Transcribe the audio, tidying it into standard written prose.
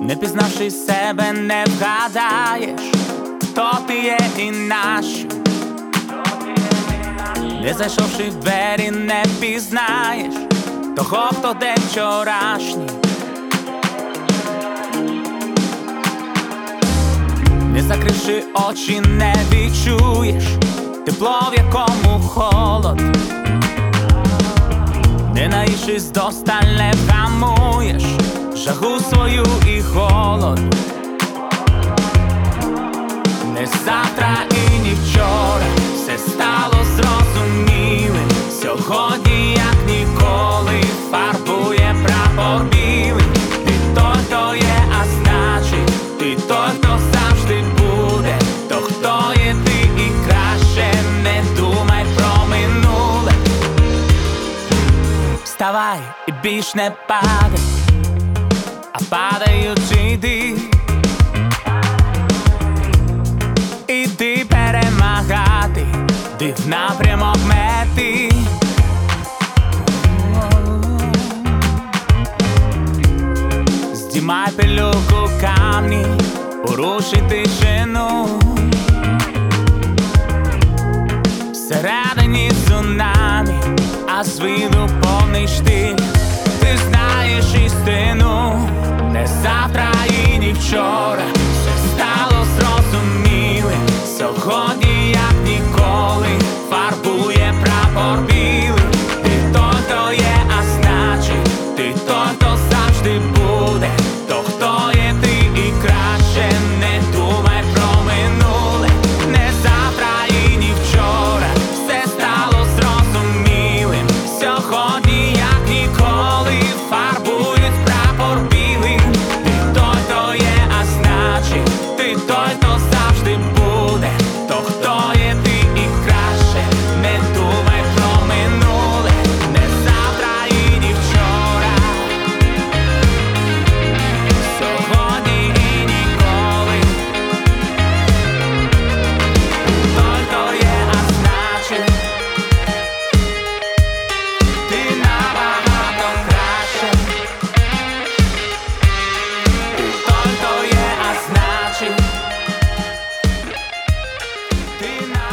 Не пізнавши себе, не вгадаєш, хто ти є і нащо. Не зайшовши в двері, не пізнаєш того, хто день вчорашній. Не закривши очі, не відчуєш тепло, в якому холод. Не наївшись досталь, не вгамуєш жагу свою і голод. Не завтра і ні вчора все стало зрозумілим. Сьогодні, як ніколи, фарбує прапор білий. Ти той, хто є, а значить, ти той, хто завжди буде. То хто є ти, і краще не думай про минуле. Вставай і більш не падай, а падаючи йди. Іди перемагати, йди в напрямок мети. Здімай пилюку камні, порушуй тишину. Всередині цунамі, а з виду повний штиль. Ти знаєш істину, не завтра і ні вчора все стало зрозумілим. Сьогодні, як ніколи, фарбує прапор білий. Ти той, хто є, а значить, ти той, хто завжди буде. То хто є ти, і краще не думай про минуле. Не завтра і ні вчора все стало зрозумілим. Сьогодні, як ніколи, фарбують прапор білий. Ти той, хто є, а значить, ти той, хто завжди буде. То хто є ти, і краще не думай про минуле. Не завтра і ні вчора, сьогодні і ніколи. Той, хто є, а значить, ти набагато краще. Той, хто є, а значить, ти набагато краще.